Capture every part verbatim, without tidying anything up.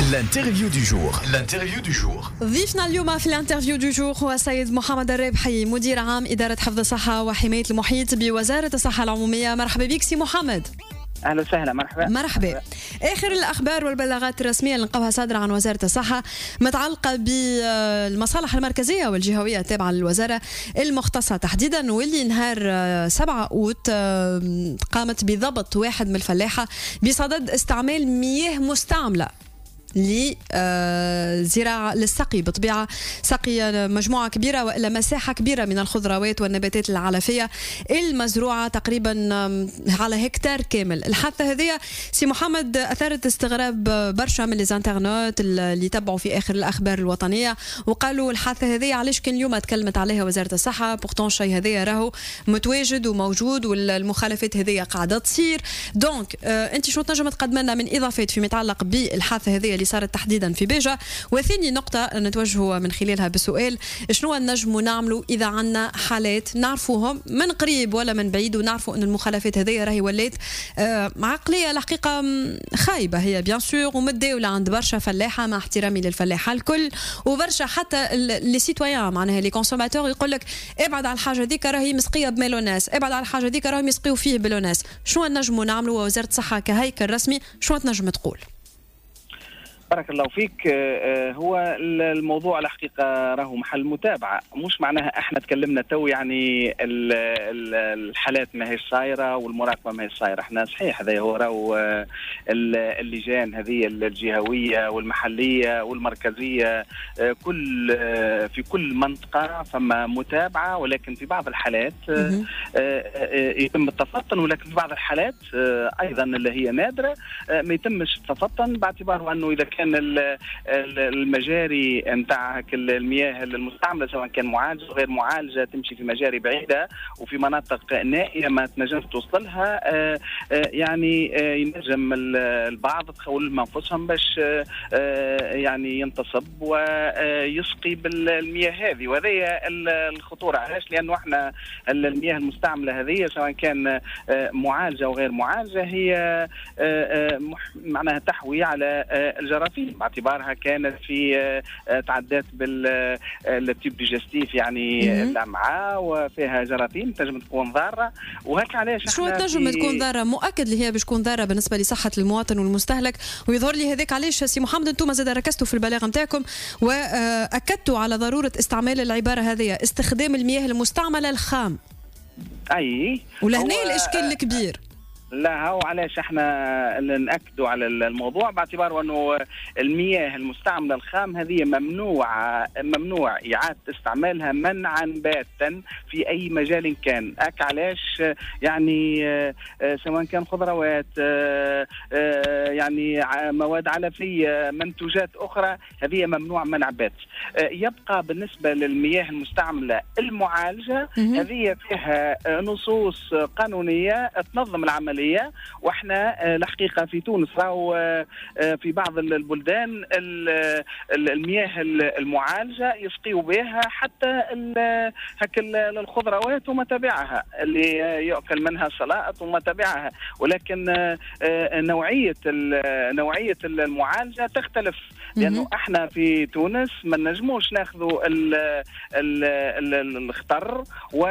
L'interview du jour. L'interview du jour. ضيفنا اليوم في الانترفيو دو جور هو السيد محمد الرابحي، مدير عام إدارة حفظ الصحة وحماية المحيط بوزارة الصحة العمومية. مرحبا بك سي محمد. اهلا وسهلا. مرحبا مرحبا. اخر الاخبار والبلاغات الرسميه اللي نلقاوها صادره عن وزاره الصحه متعلقه بالمصالح المركزيه والجهويه التابعه للوزاره المختصه تحديدا، واللي نهار سبعة أوت قامت بضبط واحد من الفلاحه بصدد استعمال مياه مستعمله لزراعة للسقي، بطبيعة سقي مجموعة كبيرة وإلا مساحة كبيرة من الخضروات والنباتات العلفية المزروعة تقريبا على هكتار كامل. الحادثة هذه سي محمد أثارت استغراب برشا من ليزانترنت اللي تبعوا في آخر الأخبار الوطنية، وقالوا الحادثة هذه علاش كان اليوم تكلمت عليها وزارة الصحة، بورتون الشيء هذا راهو متواجد وموجود والمخالفات هذه قاعدة تصير. دونك آه أنت شو تنجم تقدم لنا من إضافات فيما يتعلق بالحادثة هذه صارت تحديدا في بيجا؟ وثاني نقطة نتوجه من خلالها بسؤال، شنو نجموا نعملوا إذا عنا حالات نعرفوهم من قريب ولا من بعيد ونعرفوا أن المخالفات هذه راهي ولات آه عقلية الحقيقة خايبة هي بيان سور ومتداولة عند برشا فلاحة، مع احترامي للفلاحة الكل، وبرشا حتى لي سيتويان معناها لي كونسوماتور يقول لك ابعد على الحاجة ذيك راهي مسقية بميلوناس، ابعد على الحاجة ذيك راهي يسقيوا فيه بلوناس. شنو نجموا نعملوا ووزارة الصحة كهيكل رسمي شنو تنجم تقول؟ بارك الله فيك. هو الموضوع الحقيقة راهو محل متابعة، مش معناها احنا تكلمنا تو يعني الحالات ما هيش صايرة والمراقبة ما هيش صايرة. احنا صحيح هذا هو راهو اللجان هذه الجهوية والمحلية والمركزية كل في كل منطقة فما متابعة، ولكن في بعض الحالات يتم التفطن، ولكن في بعض الحالات ايضا اللي هي نادرة ما يتمش التفطن، باعتباره انه اذا كان المجاري نتاع المياه المستعمله سواء كان معالجه غير معالجه تمشي في مجاري بعيده وفي مناطق نائيه ما تنجمش توصلها، يعني ينجم البعض تخول لهم انفسهم باش يعني ينتصب ويسقي بالمياه هذه، وهذه الخطوره. علاش؟ لانه احنا المياه المستعمله هذه سواء كان معالجه وغير معالجه هي معناها تحوي على الجراثيم، باعتبارها كانت في تعدات بالتيب ديجستيف يعني الامعاء وفيها جراثيم تنجم تكون ضاره. وهكا علاش شو تنجم تكون ضاره؟ مؤكد اللي هي باش تكون ضاره بالنسبه لصحه المواطن والمستهلك، ويظهر لي هذاك علاش سي محمد انتم زاد ركزتوا في البلاغ نتاعكم واكدتوا على ضروره استعمال العباره هذه، استخدام المياه المستعمله الخام. اي ولهنا الاشكال الكبير. لا هو علاش احنا نأكدوا على الموضوع باعتبار انه المياه المستعمله الخام هذه ممنوع ممنوع اعاده استعمالها منعا باتا في اي مجال كان. اك علاش يعني سواء كان خضروات يعني مواد علفيه منتوجات اخرى هذه ممنوع منع بات. يبقى بالنسبه للمياه المستعمله المعالجه هذه فيها نصوص قانونيه تنظم العمليه، واحنا الحقيقه في تونس راهو في بعض البلدان المياه المعالجه يسقيوا بها حتى هك الخضروات وما تبعها اللي يؤكل منها السلطات وما تبعها، ولكن نوعيه نوعيه المعالجه تختلف، لانه احنا في تونس ما نجموش ناخذوا الخطر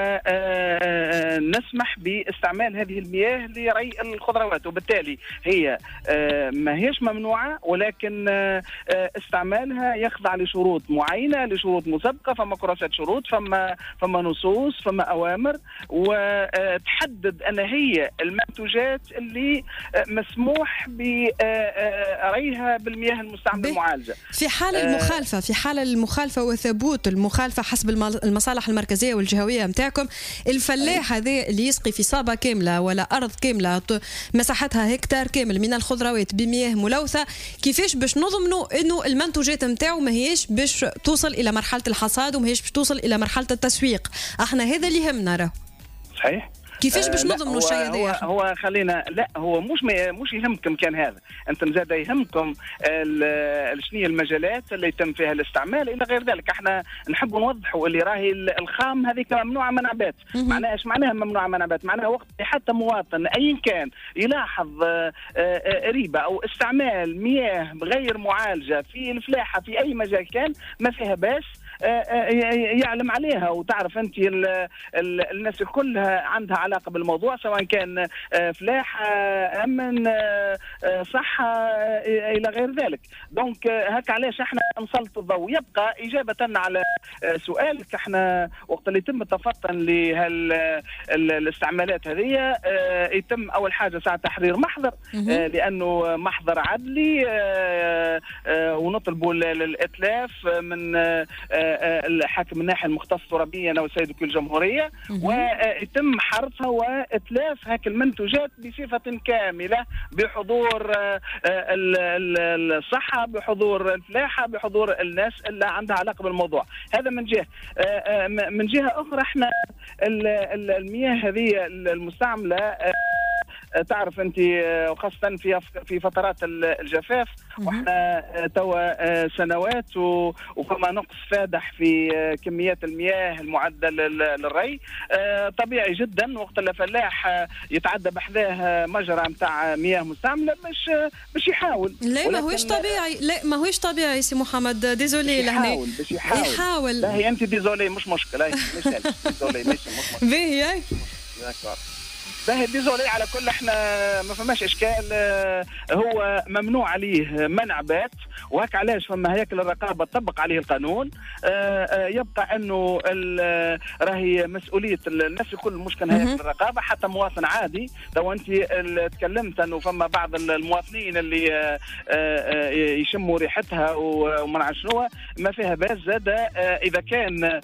ونسمح باستعمال هذه المياه لري الخضروات، وبالتالي هي ما هيش ممنوعه، ولكن استعمالها يخضع لشروط معينه، لشروط مسبقه، فما كراسه شروط، فما فما نصوص، فما اوامر، وتحدد ان هي المنتوجات اللي مسموح بريها بالمياه المستعمله المعالجه. في حال المخالفه في حال المخالفه وثبوت المخالفه حسب المصالح المركزيه والجهويه نتاعكم، الفلاح هذا اللي يسقي في صابه كامله ولا ارض كامله مساحتها هكتار كامل من الخضروات بمياه ملوثه، كيفاش باش نضمنوا انه المنتوجات نتاعو ما هيش باش توصل الى مرحله الحصاد وما هيش باش توصل الى مرحله التسويق؟ احنا هذا اللي يهمنا. راه صحيح كيفاش باش نضمنوا الشيء هذا؟ هو, هو خلينا لا هو مش مش يهمكم كان هذا، انتم زاد يهمكم شنو هي المجالات اللي يتم فيها الاستعمال الى غير ذلك. احنا نحب نوضحوا اللي راهي الخام هذيك ممنوعه من عبات. معناها ايش معناها ممنوعه من عبات؟ معناها وقت حتى مواطن ايا كان يلاحظ ريبه او استعمال مياه غير معالجه في الفلاحه في اي مجال كان ما فيها باس يعلم عليها. وتعرف انت ال ال الناس كلها عندها علاقه بالموضوع، سواء كان فلاحه امن صحه الى غير ذلك. دونك هكا علاش احنا نسلط الضوء. يبقى اجابه على سؤالك، احنا وقت اللي يتم التفطن لهالاستعمالات هذه يتم اول حاجه ساعه تحرير محضر، لانه محضر عدلي، ونطلبوا الاتلاف من الحاكم الناحيه المختص ترابيا او السيد وكيل الجمهوريه، ويتم حرصها واتلاف هاك المنتوجات بصفه كامله بحضور الصحه، بحضور الفلاحه، بحضور الناس اللي عندها علاقه بالموضوع. هذا من جهه. من جهه اخرى احنا المياه هذه المستعمله تعرف انت وخاصه في في فترات الجفاف، واحنا توا سنوات وفما نقص فادح في كميات المياه المعده للري. طبيعي جدا وقت الفلاح يتعدى بحذاه مجرى نتاع مياه مستعمله مش مش يحاول. لا ماهوش طبيعي، لا ماهوش طبيعي سي محمد، ديزولي لهنا يحاول باش يحاول يحاول. لا هي انت ديزولي مش مشكله، مش ديزولي مش مشكله باهي باهي ديزولي. على كل احنا ما فماش اشكال، هو ممنوع عليه منع بات، وهك علاش فما هياكل الرقابه تطبق عليه القانون. يبقى انه راهي مسؤوليه الناس الكل، مش كان هياكل الرقابه حتى مواطن عادي. لو انت تكلمت انه فما بعض المواطنين اللي يشموا ريحتها وما نعرف شنو، ما فيها باس زاد اذا كان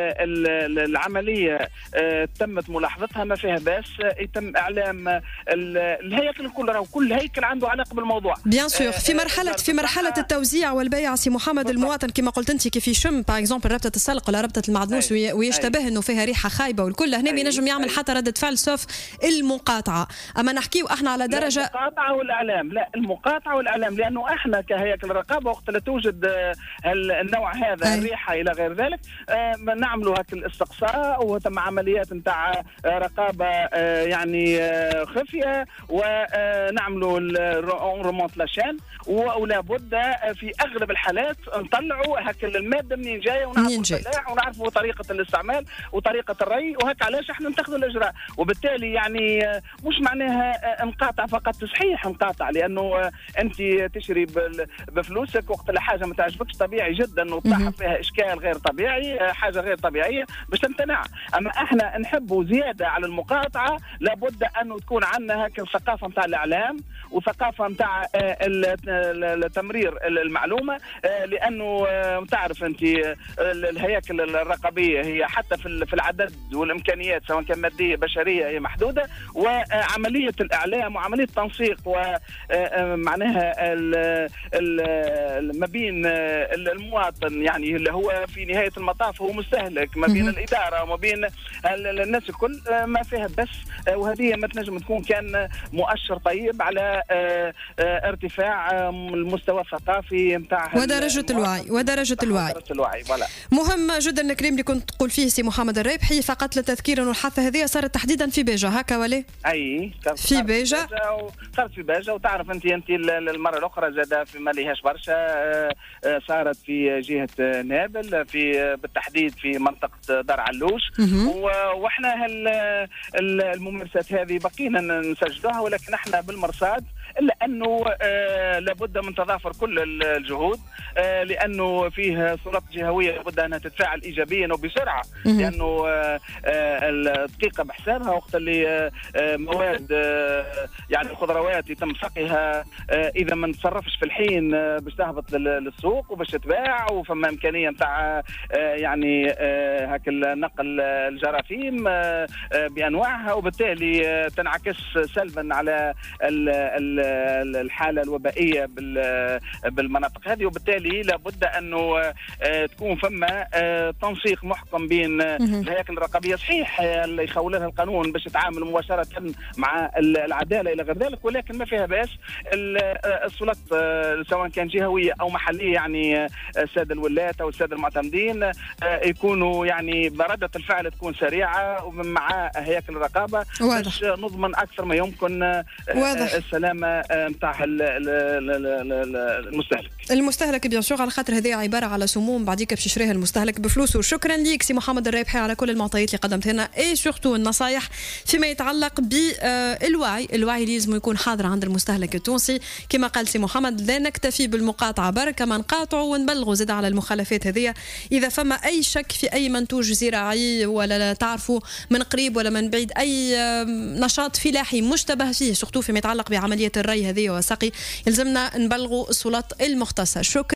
العمليه تمت ملاحظتها ما فيها باس يتم اعلام الهيكل الكل. راهو كل هيكل عنده علاقه بالموضوع بيان سور. في مرحله في مرحله التوزيع والبيع سي محمد، المواطن كما قلت انت كيف يشم باغ اكزومبل ربطه السلق ولا ربطه المعدنوس ويشتبه انه فيها ريحه خايبه والكل، هنا ينجم يعمل حتى رده فعل سوف المقاطعه. اما نحكيو احنا على درجه المقاطعه والاعلام، لا المقاطعه والاعلام، لانه احنا كهيكل رقابه وقت لا توجد النوع هذا الريحه الى غير ذلك نعملوا هاك الاستقصاء وتم عمليات نتاع رقابه يعني خفيه، ونعملوا ريمونت لاشين، ولا بد في اغلب الحالات نطلعوا هاك الماده منين جايه ونعرفوا الفلاح ونعرفوا طريقه الاستعمال وطريقه الري، وهك علاش احنا نتخذوا الاجراء. وبالتالي يعني مش معناها نقاطع فقط تصحيح، نقاطع لانه انت تشري بفلوسك وقت الحاجه ما تعجبكش طبيعي جدا وتطيح فيها اشكال غير طبيعي، حاجه غير طبيعيه باش تمتنع. اما احنا نحبوا زياده على المقاطعه، لابد انه تكون عندنا هيك الثقافه نتاع الاعلام وثقافه نتاع تمرير المعلومه، لانه تعرف انت الهياكل الرقابيه هي حتى في العدد والامكانيات سواء كان ماديه بشريه هي محدوده، وعمليه الاعلام وعمليه التنسيق ومعناها ما بين المواطن يعني اللي هو في نهايه المطاف هو مستهلك، ما بين الاداره وما بين الناس الكل ما فيها بس. وهذه ما تنجم تكون كان مؤشر طيب على ارتفاع المستوى الثقافي نتاع ودرجه الوعي ودرجه الوعي الوعي فوالا. مهم جدا الكلام اللي كنت تقول فيه سي محمد الرابحي. فقط للتذكير انه الحادثه هذه صارت تحديدا في بيجا، هكا ولا؟ اي في بيجا، صارت في بيجا. وتعرف انت انت المره الاخرى زاد في ما ليهاش برشا، صارت في جهه نابل، في بالتحديد في منطقه دار علوش. واحنا الممارسات هذه بقينا نسجلوها، ولكن احنا بالمرصاد، الا انه آه لابد من تضافر كل الجهود، آه لانه فيه سلطات جهويه لابد انها تتفاعل ايجابيا وبسرعه، لانه آه آه الدقيقه بحسابها وقت اللي آه مواد آه يعني الخضروات يتم سقيها، آه اذا ما نتصرفش في الحين آه باش تهبط للسوق وباش تتباع، وفما امكانيه نتاع آه يعني آه هاك نقل الجراثيم آه آه بانواعها، وبالتالي وبالتالي تنعكس سلبا على الحاله الوبائيه بالمناطق هذه، وبالتالي لابد انه تكون فما تنسيق محكم بين الهياكل الرقابيه. صحيح اللي يخول لها القانون باش يتعامل مباشره مع العداله الى غير ذلك، ولكن ما فيها باس السلطات سواء كان جهويه او محليه، يعني الساده الولاة او الساده المعتمدين يكونوا يعني برده الفعل تكون سريعه مع هياكل الرقابه باش نضمن اكثر ما يمكن واضح. السلامه نتاع المستهلك. المستهلك بيان سور، على خاطر هذه عباره على سموم بعديك باش يشريها المستهلك بفلوسه. شكرا ليك سي محمد الرابحي على كل المعطيات اللي قدمتها لنا، اي سورتو النصائح فيما يتعلق بالوعي. الوعي لازم يكون حاضر عند المستهلك التونسي كما قال سي محمد. لا نكتفي بالمقاطعه برك، ما نقاطعوا ونبلغوا زاد على المخالفات هذه. اذا فما اي شك في اي منتوج زراعي ولا تعرفوا من قريب ولا من بعيد اي نشاط فلاحي مشتبه فيه، سورتو فيما يتعلق بعمليه الري هذه والسقي، يلزمنا نبلغوا السلطات المختصه. شكرا.